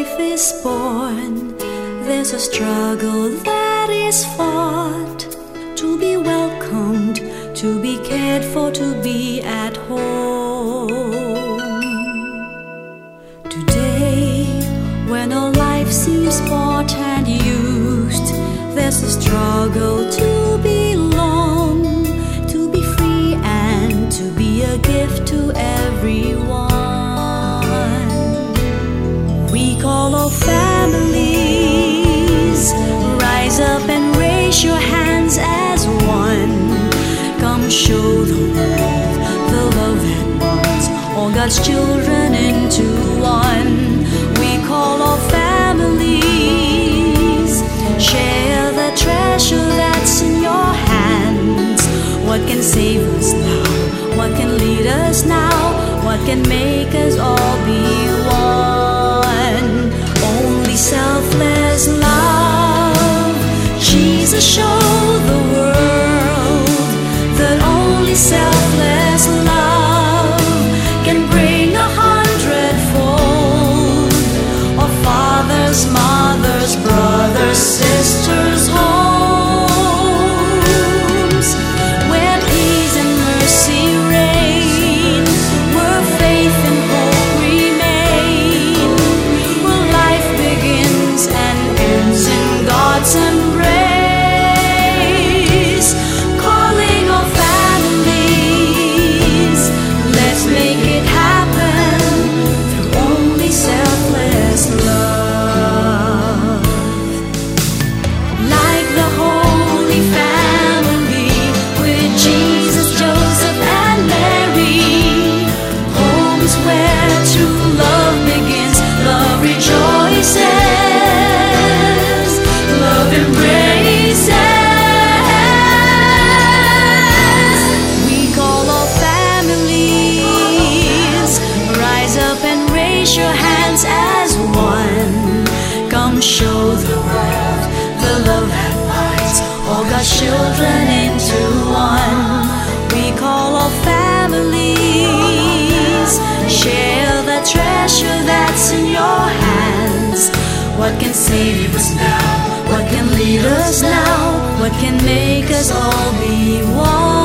life is born, there's a struggle that is fought. To be welcomed, to be cared for, to be at home. Today, when our life seems bought and used, there's a struggle to belong, to be free and to be a gift to everyone. We call our families, rise up and raise your hands as one. Come show the world the love that binds all God's children into one. We call our families, share the treasure that's in your hands. What can save us now? What can lead us now? What can make us all be one? Only selfless love. Jesus showed the world that only selfless love can bring 100-fold of fathers, mothers, brothers, sisters, homes, where peace and mercy reign, where faith and hope remain, where life begins and ends in God's embrace. Calling all families, let's make it happen through only selfless love. Like the Holy Family with Jesus, Joseph, and Mary, homes where true love begins, love rejoices, love embraces. We call all families, rise up and raise your hands as one. Come show the world the love that binds all God's children into one. We call all families, share the treasure that's in your hands. What can save us now? What can lead us now? What can make us all be one?